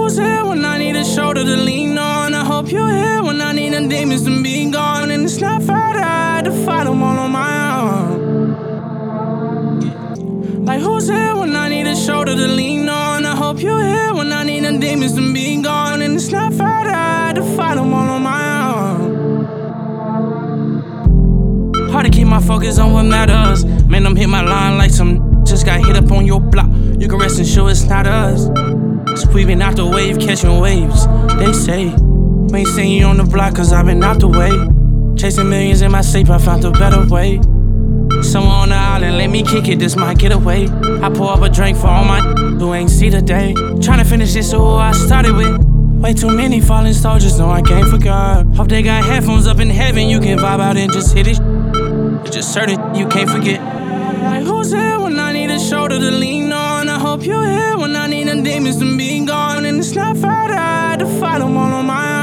who's here when I need a shoulder to lean on? I hope you're here when I need them demons to be gone. And it's not fair that I had to fight them all on my own. Like who's here when I need a shoulder to lean on? I hope you're here when I need them demons to be gone. And it's not fair that I had to fight them all on my own. Hard to keep my focus on what matters. Man, I'm hit my line like some just got hit up on your block. You can rest and sure it's not us. Sweeping out the wave, catching waves. They say, we ain't seen you on the block cause I've been out the way. Chasing millions in my sleep, I found a better way. Someone on the island, let me kick it, this my getaway. I pour up a drink for all my who ain't see the day. Tryna finish this who I started with. Way too many falling soldiers, no I can't forget. Hope they got headphones up in heaven, you can vibe out and just hit it. It's just certain you can't forget. Like who's here when I need a shoulder to lean on? I hope you're here when I need them demons to be gone. And it's not fair that I had to fight them all on my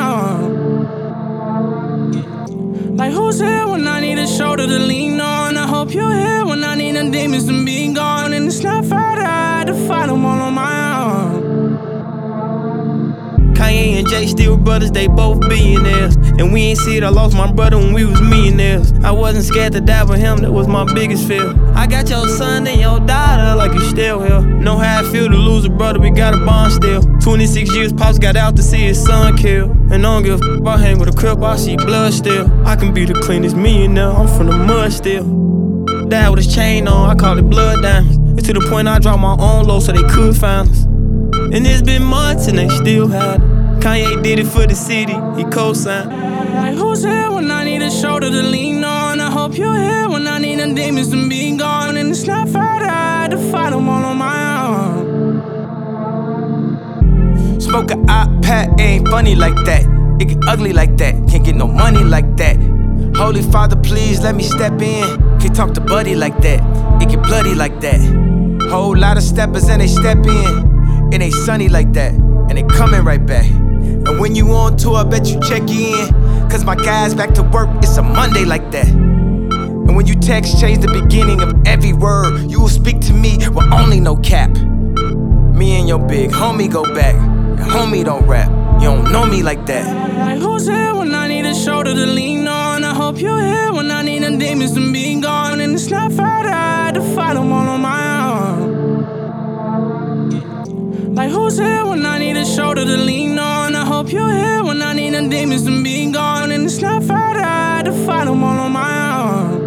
own. Like who's here when I need a shoulder to lean on? I hope you're here when I need them demons to be gone. And it's not fair that I had to fight them all on my own. Kanye and Jay still brothers, they both billionaires. And we ain't see it, I lost my brother when we was millionaires. I wasn't scared to die for him, that was my biggest fear. I got your son and your daughter like you still here. Know how I feel to lose a brother, we got a bond still. 26 years, Pops got out to see his son killed. And I don't give a f***, I hang with a crip, I see blood still. I can be the cleanest millionaire, I'm from the mud still. Dad with his chain on, I call it blood diamonds. It's to the point I dropped my own low so they could find us. And it's been months and they still had it. Kanye did it for the city, he co-signed. Like who's here when I need a shoulder to lean on? I hope you're here when I need them demons to be gone. And it's not fair that I had to fight them all on my own. Smoke a iPad, ain't funny like that. It get ugly like that, can't get no money like that. Holy Father, please let me step in. Can't talk to Buddy like that, it get bloody like that. Whole lot of steppers and they step in. It ain't sunny like that, and they coming right back. And when you on tour, I bet you check in. Cause my guys back to work, it's a Monday like that. And when you text, change the beginning of every word. You will speak to me with only no cap. Me and your big homie go back. Your homie don't rap, you don't know me like that. Like who's here when I need a shoulder to lean on? I hope you're here when I need them demons to be gone. And it's not fair that I had to fight them all on my own. Like who's here when I need a shoulder to lean on? I hope you're here when I need them demons to be gone. And it's not fair that I had to fight them all on my own.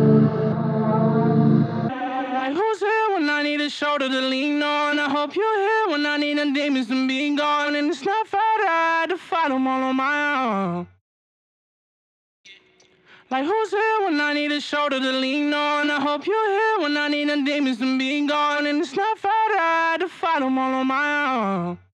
Like who's here when I need a shoulder to lean on? I hope you're here when I need them demons to be gone. And it's not fair that I had to fight them all on my own. Like who's here when I need a shoulder to lean on? I hope you're here when I need them demons to be gone. And it's not fair that I had to fight them all on my own.